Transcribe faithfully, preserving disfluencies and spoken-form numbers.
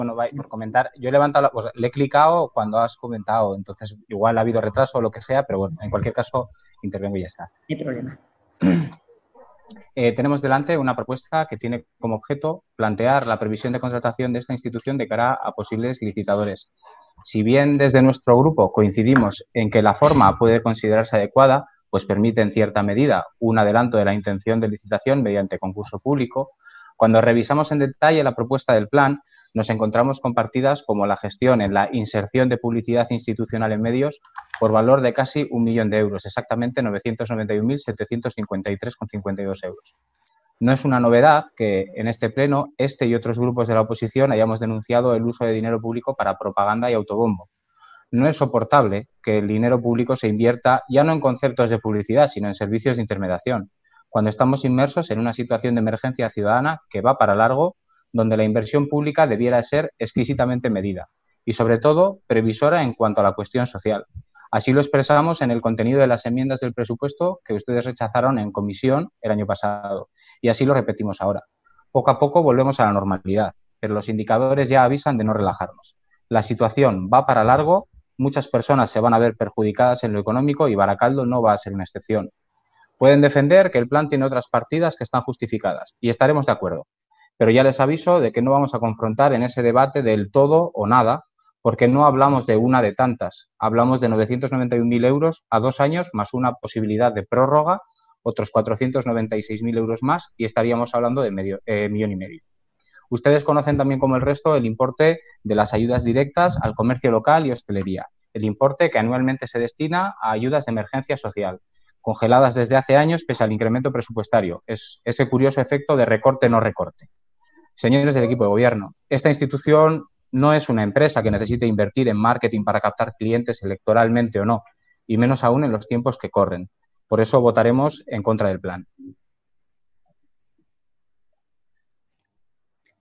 Bueno, por comentar, yo he levantado, la, pues, le he clicado cuando has comentado, entonces igual ha habido retraso o lo que sea, pero bueno, en cualquier caso intervengo y ya está. No hay problema. Eh, tenemos delante una propuesta que tiene como objeto plantear la previsión de contratación de esta institución de cara a posibles licitadores. Si bien desde nuestro grupo coincidimos en que la forma puede considerarse adecuada, pues permite en cierta medida un adelanto de la intención de licitación mediante concurso público, cuando revisamos en detalle la propuesta del plan, nos encontramos con partidas como la gestión en la inserción de publicidad institucional en medios por valor de casi un millón de euros, exactamente novecientos noventa y un mil setecientos cincuenta y tres coma cincuenta y dos euros. No es una novedad que en este pleno este y otros grupos de la oposición hayamos denunciado el uso de dinero público para propaganda y autobombo. No es soportable que el dinero público se invierta ya no en conceptos de publicidad, sino en servicios de intermediación, cuando estamos inmersos en una situación de emergencia ciudadana que va para largo, donde la inversión pública debiera ser exquisitamente medida y, sobre todo, previsora en cuanto a la cuestión social. Así lo expresamos en el contenido de las enmiendas del presupuesto que ustedes rechazaron en comisión el año pasado y así lo repetimos ahora. Poco a poco volvemos a la normalidad, pero los indicadores ya avisan de no relajarnos. La situación va para largo, muchas personas se van a ver perjudicadas en lo económico y Baracaldo no va a ser una excepción. Pueden defender que el plan tiene otras partidas que están justificadas y estaremos de acuerdo, pero ya les aviso de que no vamos a confrontar en ese debate del todo o nada, porque no hablamos de una de tantas, hablamos de novecientos noventa y un mil euros a dos años más una posibilidad de prórroga, otros cuatrocientos noventa y seis mil euros más y estaríamos hablando de medio, eh, millón y medio. Ustedes conocen también como el resto el importe de las ayudas directas al comercio local y hostelería, el importe que anualmente se destina a ayudas de emergencia social, congeladas desde hace años pese al incremento presupuestario. Es ese curioso efecto de recorte no recorte. Señores del equipo de gobierno, esta institución no es una empresa que necesite invertir en marketing para captar clientes electoralmente o no, y menos aún en los tiempos que corren. Por eso votaremos en contra del plan.